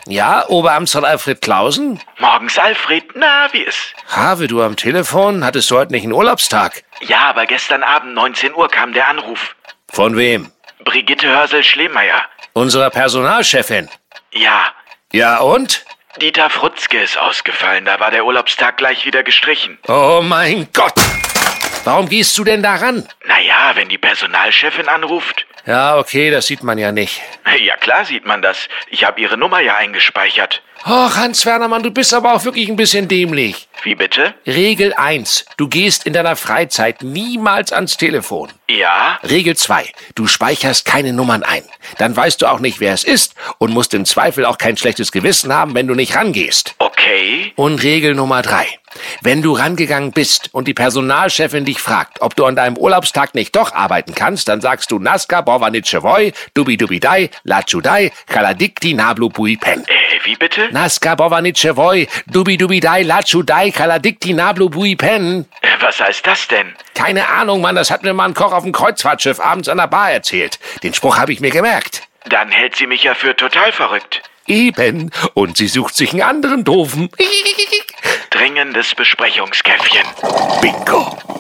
Ja, Oberamtsrat Alfred Clausen? Morgens, Alfred. Na, wie ist? Have, du am Telefon? Hattest du heute nicht einen Urlaubstag? Ja, aber gestern Abend 19 Uhr kam der Anruf. Von wem? Brigitte Hörsel-Schlemeyer. Unserer Personalchefin? Ja. Ja, und? Dieter Frutzke ist ausgefallen, da war der Urlaubstag gleich wieder gestrichen. Oh mein Gott! Warum gehst du denn da ran? Naja, wenn die Personalchefin anruft. Ja, okay, das sieht man ja nicht. Ja, klar sieht man das. Ich habe ihre Nummer ja eingespeichert. Och, Hans-Werner, Mann, du bist aber auch wirklich ein bisschen dämlich. Wie bitte? Regel 1. Du gehst in deiner Freizeit niemals ans Telefon. Ja? Regel 2. Du speicherst keine Nummern ein. Dann weißt du auch nicht, wer es ist und musst im Zweifel auch kein schlechtes Gewissen haben, wenn du nicht rangehst. Okay. Und Regel Nummer 3. Wenn du rangegangen bist und die Personalchefin dich fragt, ob du an deinem Urlaubstag nicht doch arbeiten kannst, dann sagst du Naska, Bovanitschewoi, Dubi-Dubi-Dai, Latschudai, Kaladikti, Nablu, Bui, Pen. Wie bitte? Naska, Bovanitschewoi, Dubi-Dubi-Dai, Latschudai, Kaladikti, Nablu, Bui, Pen. Was heißt das denn? Keine Ahnung, Mann, das hat mir mal ein Koch auf dem Kreuzfahrtschiff abends an der Bar erzählt. Den Spruch habe ich mir gemerkt. Dann hält sie mich ja für total verrückt. Eben. Und sie sucht sich einen anderen Doofen. Dringendes Besprechungskäffchen. Bingo.